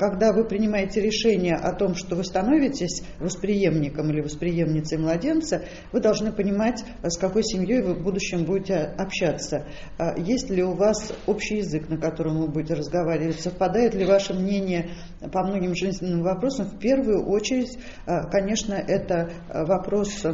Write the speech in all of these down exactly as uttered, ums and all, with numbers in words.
когда вы принимаете решение о том, что вы становитесь восприемником или восприемницей младенца, вы должны понимать, с какой семьей вы в будущем будете общаться. Есть ли у вас общий язык, на котором вы будете разговаривать? Совпадает ли ваше мнение по многим жизненным вопросам? В первую очередь, конечно, это вопрос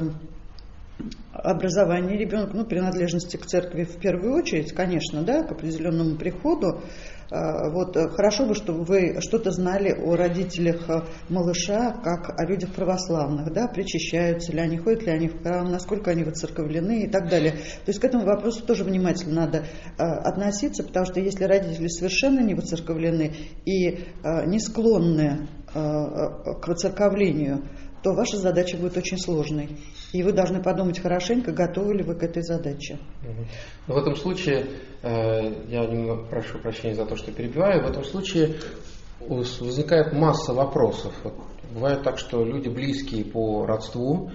образования ребенка, ну, принадлежности к церкви в первую очередь, конечно, да, к определенному приходу. Вот, хорошо бы, чтобы вы что-то знали о родителях малыша, как о людях православных, да, причащаются ли они, ходят ли они в храм, насколько они воцерковлены и так далее. То есть к этому вопросу тоже внимательно надо относиться, потому что если родители совершенно не воцерковлены и не склонны к воцерковлению, то ваша задача будет очень сложной. И вы должны подумать хорошенько, готовы ли вы к этой задаче. В этом случае, я немного прошу прощения за то, что перебиваю, в этом случае возникает масса вопросов. Вот бывает так, что люди близкие по родству,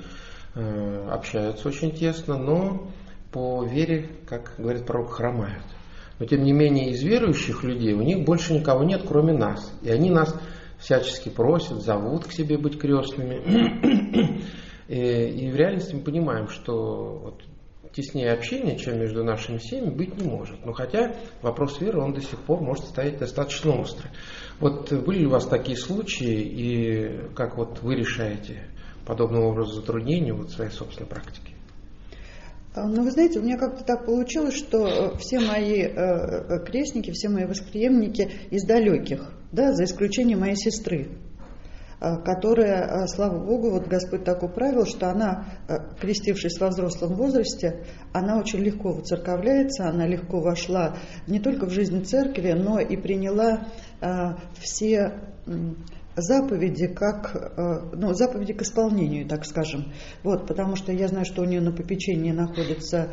общаются очень тесно, но по вере, как говорит пророк, хромают. Но тем не менее из верующих людей у них больше никого нет, кроме нас. И они нас всячески просят, зовут к себе быть крестными. И, и в реальности мы понимаем, что вот теснее общения, чем между нашими семьями, быть не может. Но хотя вопрос веры, он до сих пор может стоять достаточно острый. Вот были ли у вас такие случаи, и как вот вы решаете подобного образа затруднения вот в своей собственной практике? Ну, вы знаете, у меня как-то так получилось, что все мои э, крестники, все мои восприемники из далеких, да, за исключением моей сестры, э, которая, э, слава Богу, вот Господь так управил, что она, э, крестившись во взрослом возрасте, она очень легко воцерковляется, она легко вошла не только в жизнь церкви, но и приняла э, все... Э, заповеди как, ну, заповеди к исполнению, так скажем. Вот, потому что я знаю, что у нее на попечении находятся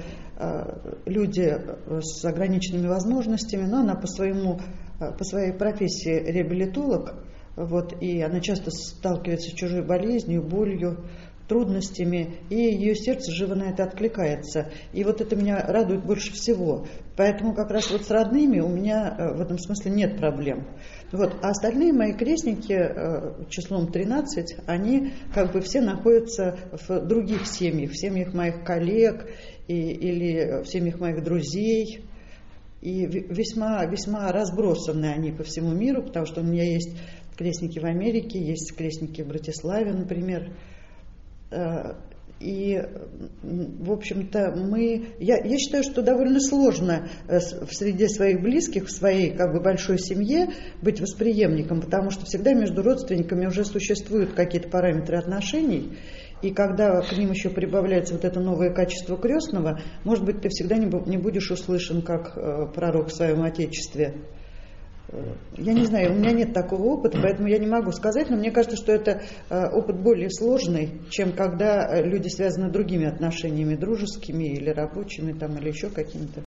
люди с ограниченными возможностями, но она по своему, по своей профессии реабилитолог, вот, и она часто сталкивается с чужой болезнью, болью, трудностями, и ее сердце живо на это откликается. И вот это меня радует больше всего. Поэтому как раз вот с родными у меня в этом смысле нет проблем. Вот. А остальные мои крестники, числом тринадцать, они как бы все находятся в других семьях, в семьях моих коллег и, или в семьях моих друзей. И весьма, весьма разбросаны они по всему миру, потому что у меня есть крестники в Америке, есть крестники в Братиславе, например. И, в общем-то, мы... Я, я считаю, что довольно сложно в среде своих близких, в своей как бы большой семье быть восприемником, потому что всегда между родственниками уже существуют какие-то параметры отношений, и когда к ним еще прибавляется вот это новое качество крестного, может быть, ты всегда не будешь услышан как пророк в своем отечестве. Я не знаю, у меня нет такого опыта, поэтому я не могу сказать, но мне кажется, что это опыт более сложный, чем когда люди связаны другими отношениями, дружескими или рабочими, там, или еще какими-то.